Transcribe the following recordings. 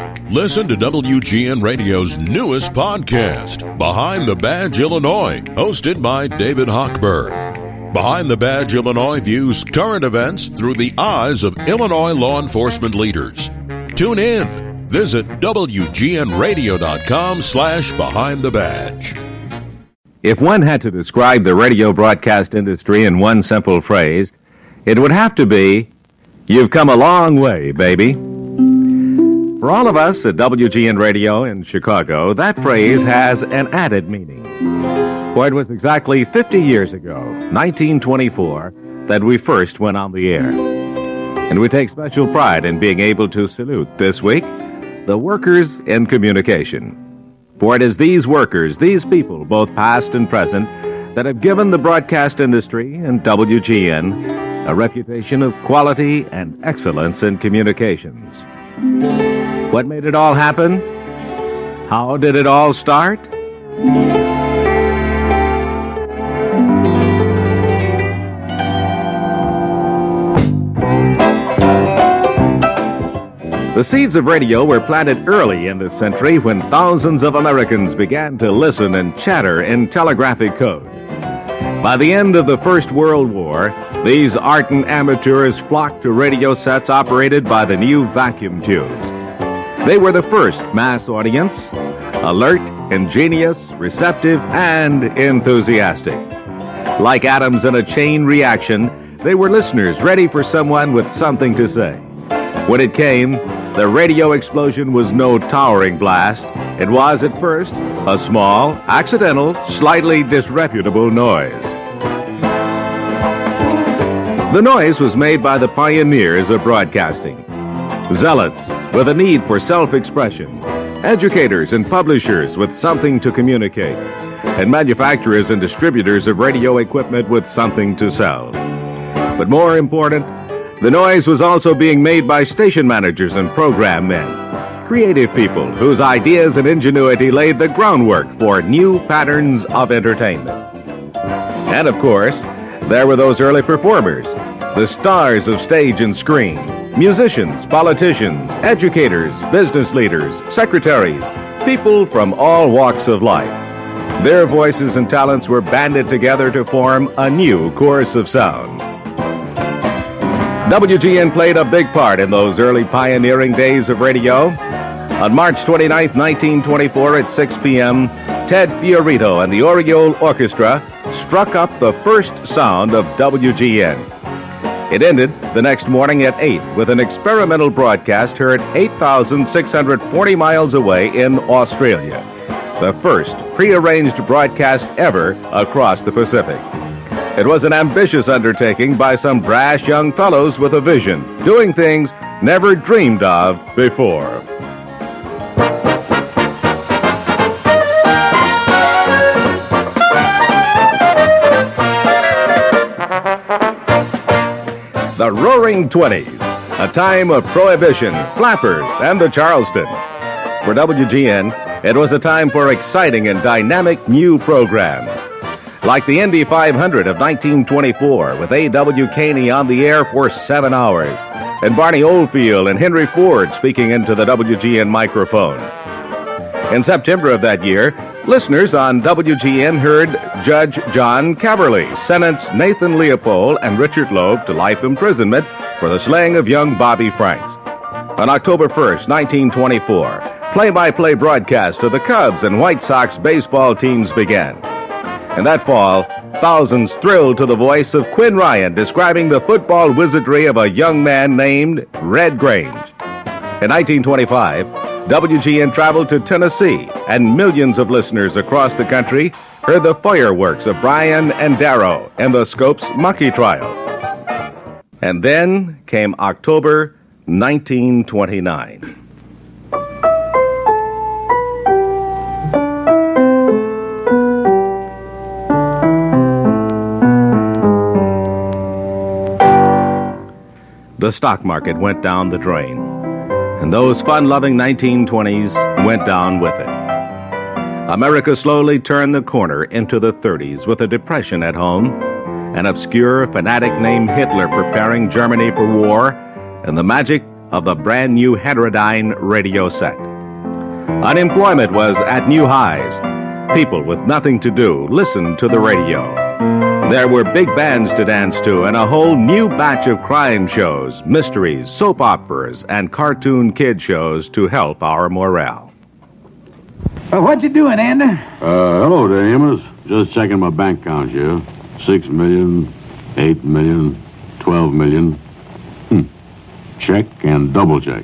Listen to WGN Radio's newest podcast, Behind the Badge Illinois, hosted by David Hochberg. Behind the Badge Illinois views current events through the eyes of Illinois law enforcement leaders. Tune in. Visit WGNRadio.com/Behind the Badge. If one had to describe the radio broadcast industry in one simple phrase, it would have to be, "You've come a long way, baby." For all of us at WGN Radio in Chicago, that phrase has an added meaning. For it was exactly 50 years ago, 1924, that we first went on the air. And we take special pride in being able to salute this week the workers in communication. For it is these workers, these people, both past and present, that have given the broadcast industry and WGN a reputation of quality and excellence in communications. What made it all happen? How did it all start? The seeds of radio were planted early in this century when thousands of Americans began to listen and chatter in telegraphic code. By the end of the First World War, these ardent amateurs flocked to radio sets operated by the new vacuum tubes. They were the first mass audience, alert, ingenious, receptive, and enthusiastic. Like atoms in a chain reaction, they were listeners ready for someone with something to say. When it came, the radio explosion was no towering blast. It was, at first, a small, accidental, slightly disreputable noise. The noise was made by the pioneers of broadcasting. Zealots with a need for self-expression, educators and publishers with something to communicate, and manufacturers and distributors of radio equipment with something to sell. But more important, the noise was also being made by station managers and program men, creative people whose ideas and ingenuity laid the groundwork for new patterns of entertainment. And of course, there were those early performers, the stars of stage and screen, musicians, politicians, educators, business leaders, secretaries, people from all walks of life. Their voices and talents were banded together to form a new course of sound. WGN played a big part in those early pioneering days of radio. On March 29, 1924 at 6 p.m., Ted Fiorito and the Oriole Orchestra struck up the first sound of WGN. It ended the next morning at 8 with an experimental broadcast heard 8,640 miles away in Australia, the first prearranged broadcast ever across the Pacific. It was an ambitious undertaking by some brash young fellows with a vision, doing things never dreamed of before. The Roaring Twenties, a time of prohibition, flappers, and the Charleston. For WGN, it was a time for exciting and dynamic new programs. Like the Indy 500 of 1924, with A.W. Caney on the air for 7 hours, and Barney Oldfield and Henry Ford speaking into the WGN microphone. In September of that year, listeners on WGN heard Judge John Caverly sentence Nathan Leopold and Richard Loeb to life imprisonment for the slaying of young Bobby Franks. On October 1st, 1924, play-by-play broadcasts of the Cubs and White Sox baseball teams began. And that fall, thousands thrilled to the voice of Quinn Ryan describing the football wizardry of a young man named Red Grange. In 1925, WGN traveled to Tennessee, and millions of listeners across the country heard the fireworks of Brian and Darrow and the Scopes Monkey Trial. And then came October 1929. The stock market went down the drain, and those fun-loving 1920s went down with it. America slowly turned the corner into the 30s with a depression at home, an obscure fanatic named Hitler preparing Germany for war, and the magic of the brand new Heterodyne radio set. Unemployment was at new highs. People with nothing to do listened to the radio. There were big bands to dance to and a whole new batch of crime shows, mysteries, soap operas, and cartoon kid shows to help our morale. What you doing, Andy? Hello there, Amos. Just checking my bank account here. 6 million, 8 million, 12 million. Check and double check.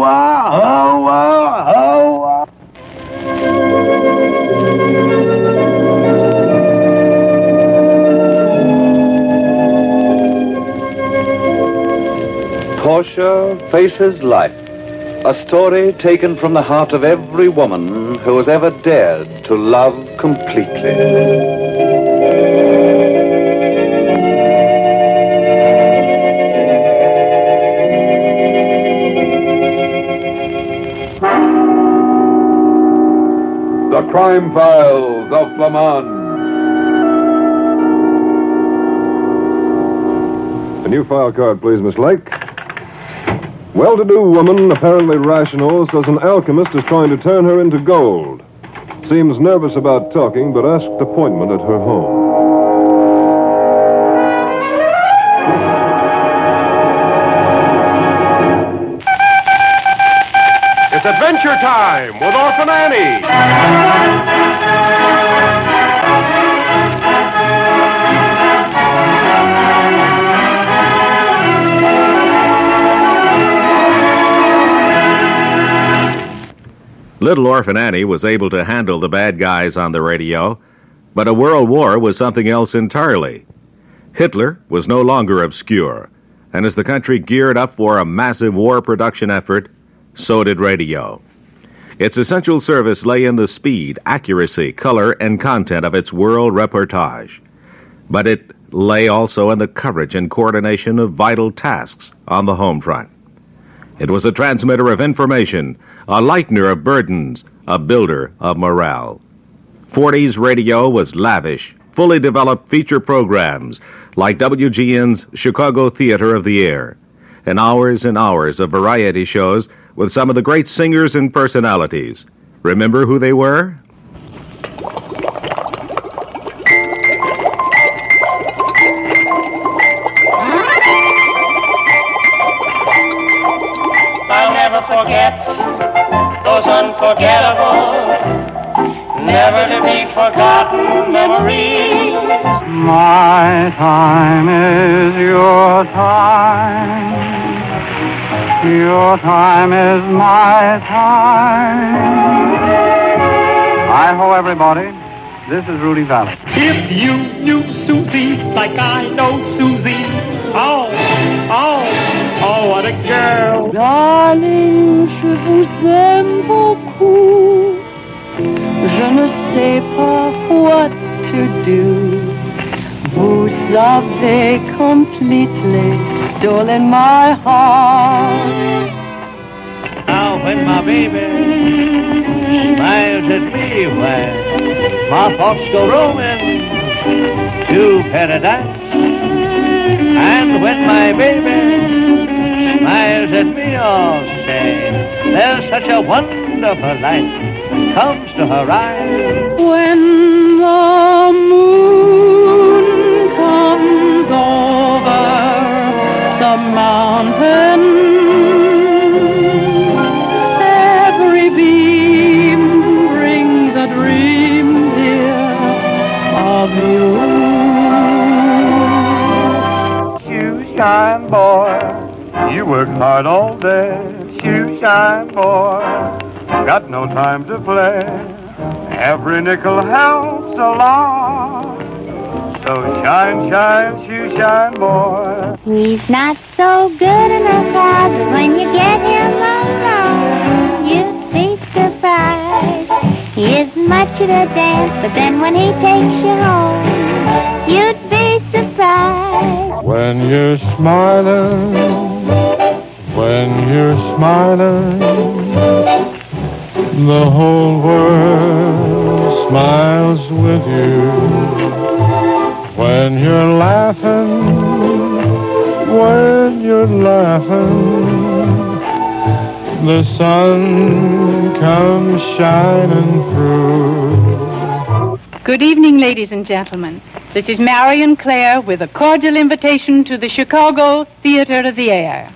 Portia Faces Life, a story taken from the heart of every woman who has ever dared to love completely. The Crime Files of Flamand. A new file card, please, Miss Lake. Well-to-do woman, apparently rational, says an alchemist is trying to turn her into gold. Seems nervous about talking, but asked appointment at her home. It's Adventure Time with Orphan Annie. Little Orphan Annie was able to handle the bad guys on the radio, but a world war was something else entirely. Hitler was no longer obscure, and as the country geared up for a massive war production effort, so did radio. Its essential service lay in the speed, accuracy, color, and content of its world reportage. But it lay also in the coverage and coordination of vital tasks on the home front. It was a transmitter of information, a lightener of burdens, a builder of morale. 40s radio was lavish, fully developed feature programs like WGN's Chicago Theater of the Air, and hours of variety shows with some of the great singers and personalities. Remember who they were? I'll never forget those unforgettable, never to be forgotten memories. My time is your time. Your time is my time. Hi-ho, everybody. This is Rudy Valley. If you knew Susie like I know Susie, oh, what a girl. Darling, je vous aime beaucoup. Je ne sais pas what to do. Vous avez completely stolen my heart. Now when my baby smiles at me, why, my thoughts go roaming to paradise. And when my baby smiles at me all day, there's such a wonderful light comes to her eyes. When the moon comes over the mountain, every beam brings a dream, dear, of you. Shoe shine, boy. You work hard all day. Shoe shine, boy. Got no time to play. Every nickel helps a lot. So shine, shine, shoe shine, boy. He's not so good in the crowd, but when you get him alone, you'd be surprised. He isn't much at a dance, but then when he takes you home, you'd be surprised. When you're smiling, the whole world smiles with you. When you're laughing, the sun comes shining through. Good evening, ladies and gentlemen. This is Marion Clare with a cordial invitation to the Chicago Theater of the Air.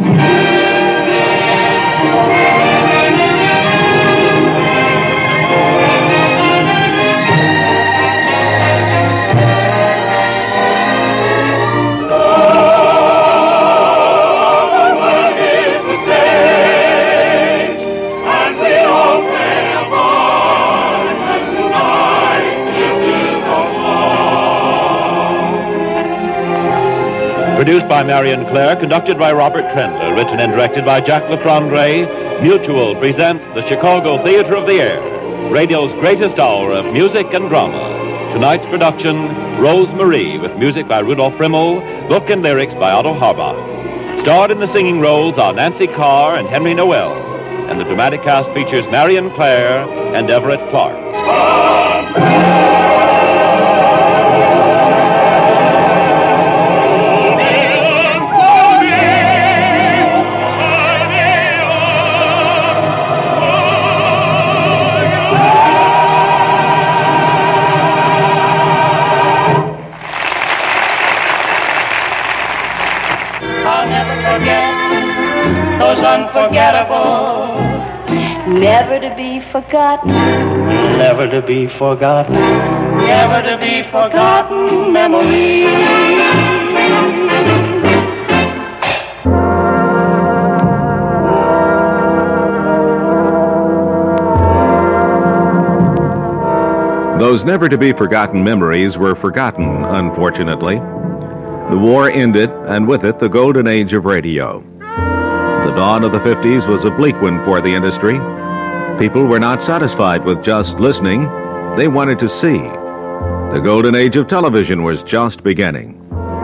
Produced by Marion Clare, conducted by Robert Trendler, written and directed by Jack LaFrandre, Mutual presents the Chicago Theater of the Air, radio's greatest hour of music and drama. Tonight's production, Rose Marie, with music by Rudolph Rimmel, book and lyrics by Otto Harbach. Starred in the singing roles are Nancy Carr and Henry Noel, and the dramatic cast features Marion Clare and Everett Clark. Unforgettable, never to be forgotten, Never to be forgotten, never to be forgotten memories. Those never-to-be-forgotten memories were forgotten, unfortunately. The war ended, and with it, the golden age of radio. The dawn of the 50s was a bleak one for the industry. People were not satisfied with just listening. They wanted to see. The golden age of television was just beginning.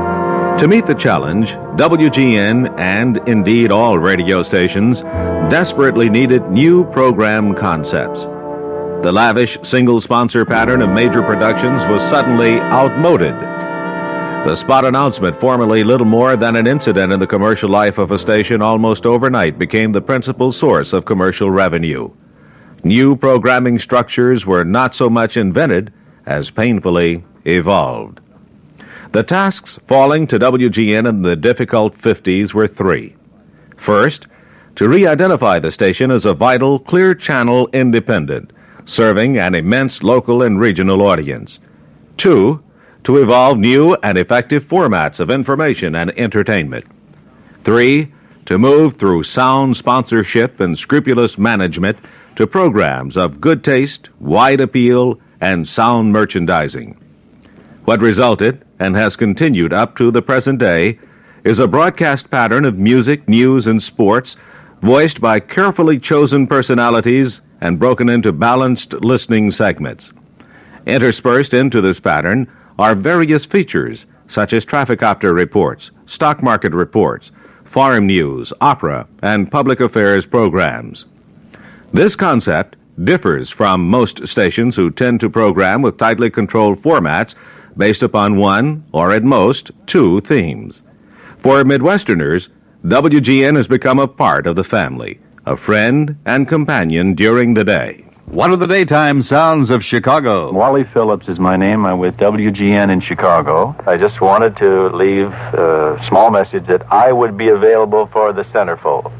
To meet the challenge, WGN, and indeed all radio stations, desperately needed new program concepts. The lavish single-sponsor pattern of major productions was suddenly outmoded. The spot announcement, formerly little more than an incident in the commercial life of a station, almost overnight became the principal source of commercial revenue. New programming structures were not so much invented as painfully evolved. The tasks falling to WGN in the difficult 50s were three. First, to re-identify the station as a vital, clear-channel independent, serving an immense local and regional audience. Two, to evolve new and effective formats of information and entertainment. Three, to move through sound sponsorship and scrupulous management to programs of good taste, wide appeal, and sound merchandising. What resulted, and has continued up to the present day, is a broadcast pattern of music, news, and sports voiced by carefully chosen personalities and broken into balanced listening segments. Interspersed into this pattern are various features such as trafficopter reports, stock market reports, farm news, opera, and public affairs programs. This concept differs from most stations who tend to program with tightly controlled formats based upon one, or at most, two themes. For Midwesterners, WGN has become a part of the family, a friend and companion during the day. What are the daytime sounds of Chicago? Wally Phillips is my name. I'm with WGN in Chicago. I just wanted to leave a small message that I would be available for the centerfold.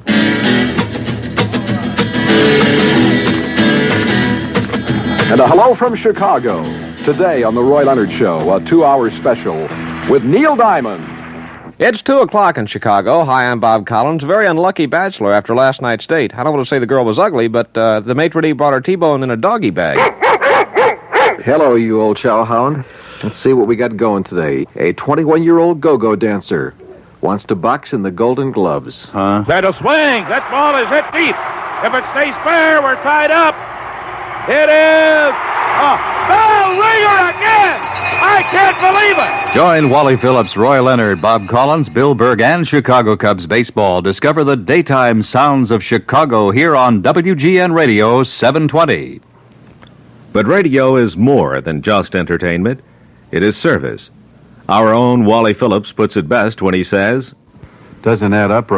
And a hello from Chicago. Today on The Roy Leonard Show, a 2-hour special with Neil Diamond. It's 2 o'clock in Chicago. Hi, I'm Bob Collins. Very unlucky bachelor after last night's date. I don't want to say the girl was ugly, but the maitre d' brought her T-bone in a doggy bag. Hello, you old chowhound. Let's see what we got going today. A 21-year-old go-go dancer wants to box in the Golden Gloves. That a swing. That ball is hit deep. If it stays fair, we're tied up. It is a bell ringer again. I can't believe it. Join Wally Phillips, Roy Leonard, Bob Collins, Bill Berg, and Chicago Cubs baseball. Discover the daytime sounds of Chicago here on WGN Radio 720. But radio is more than just entertainment. It is service. Our own Wally Phillips puts it best when he says, Doesn't add up right.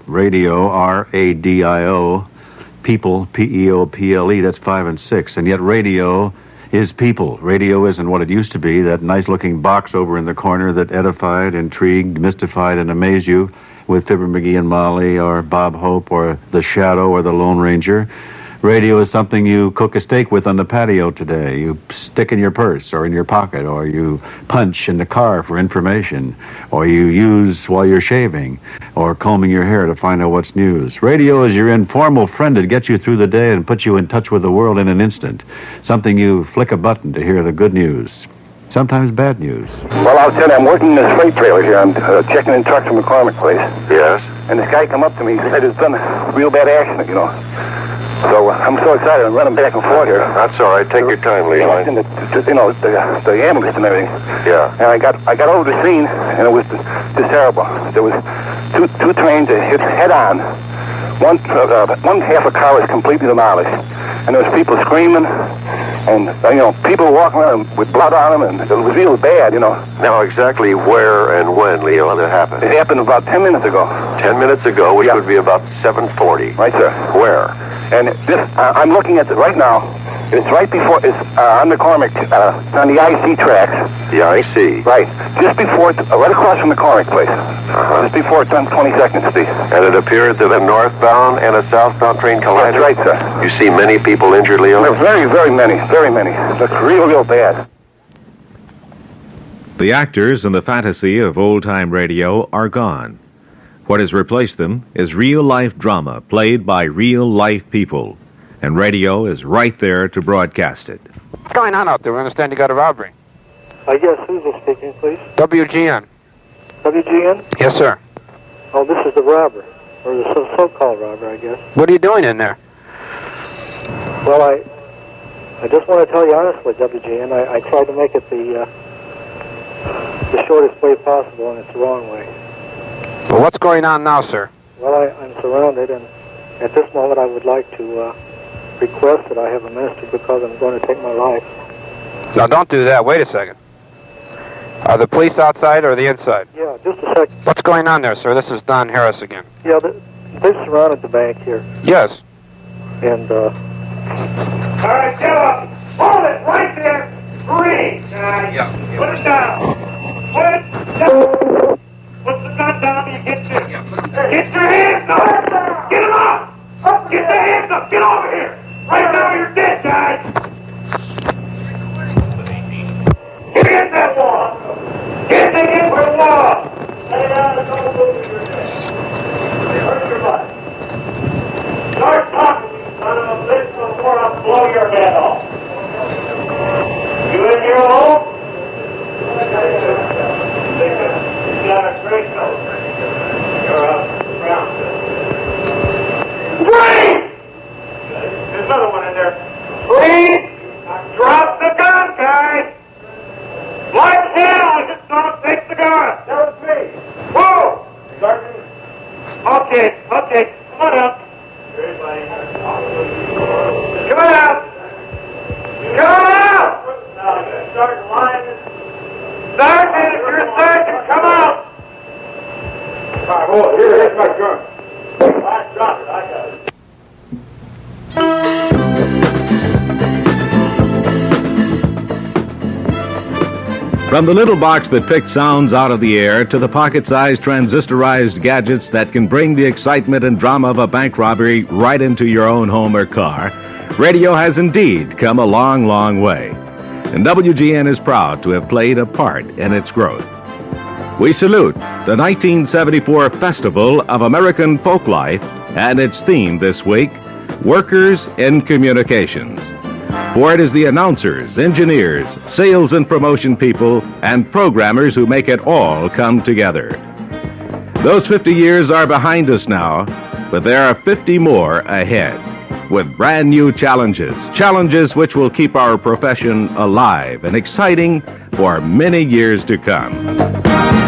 Radio, R-A-D-I-O, people, P-E-O-P-L-E, that's 5 and 6. And yet radio is people. Radio isn't what it used to be, that nice-looking box over in the corner that edified, intrigued, mystified, and amazed you with Fibber McGee and Molly or Bob Hope or The Shadow or The Lone Ranger. Radio is something you cook a steak with on the patio today. You stick in your purse or in your pocket, or you punch in the car for information, or you use while you're shaving or combing your hair to find out what's news. Radio is your informal friend that gets you through the day and puts you in touch with the world in an instant. Something you flick a button to hear the good news. Sometimes bad news. Well, I'll tell you, I'm working in this freight trailer here. I'm checking in trucks from McCormick Place. Yes? And this guy come up to me. He said there's been a real bad accident, you know. So I'm so excited. I'm running back and forth here. That's all right. Take your time, Leon. The ambulance and everything. Yeah. And I got over the scene, and it was just terrible. There was two trains that hit head on. One half of the car was completely demolished, and there was people screaming, and people walking around with blood on them, and it was real bad, you know. Now, exactly where and when, Leon, it happened? It happened about 10 minutes ago. 10 minutes ago, which would be about 7:40. Right, sir. Where? And this, I'm looking at it right now. It's right before, it's on McCormick, on the IC tracks. The IC? Right. Just before, right across from McCormick Place. Just before it's on 22nd Street. And it appeared that a northbound and a southbound train collided? That's right, sir. You see many people injured, Leon? Very, very many. Very many. Looks real, real bad. The actors in the fantasy of old-time radio are gone. What has replaced them is real-life drama played by real-life people. And radio is right there to broadcast it. What's going on out there? We understand you got a robbery. Yes, who's this speaking, please? WGN. WGN? Yes, sir. Oh, this is the robber, or the so-called robber, I guess. What are you doing in there? Well, I just want to tell you honestly, WGN, I tried to make it the shortest way possible, and it's the wrong way. Well, what's going on now, sir? Well, I'm surrounded, and at this moment I would like to request that I have a minister because I'm going to take my life. Now, don't do that. Wait a second. Are the police outside or the inside? Yeah, just a second. What's going on there, sir? This is Don Harris again. Yeah, they've surrounded the bank here. Yes. And, All right, get up! Hold it right there! Free! Put it down! Put it down! Put the gun down and get your... Get your hands up! Get them up! Get the hands up! Get over here! Right now you're dead, guys! Get against that wall! Get against the wall! Lay down and don't move your head. Hurt your butt. Start talking, you son of a bitch, before I blow your head off. You in here alone? You got a great nose. You're a brown Breathe! There's another one in there. Breathe! Drop the gun, guys! Like hell, just don't take the gun. That was me. Whoa! Sergeant. Okay. Come on up. Come on out! Sergeant Lyman. Sergeant, if you're a sergeant, come out! All right, hold it. Here's my gun. I dropped it. I got it. From the little box that picked sounds out of the air to the pocket-sized transistorized gadgets that can bring the excitement and drama of a bank robbery right into your own home or car, radio has indeed come a long, long way. And WGN is proud to have played a part in its growth. We salute the 1974 Festival of American Folklife and its theme this week, Workers in Communications. For it is the announcers, engineers, sales and promotion people, and programmers who make it all come together. Those 50 years are behind us now, but there are 50 more ahead, with brand new challenges which will keep our profession alive and exciting for many years to come.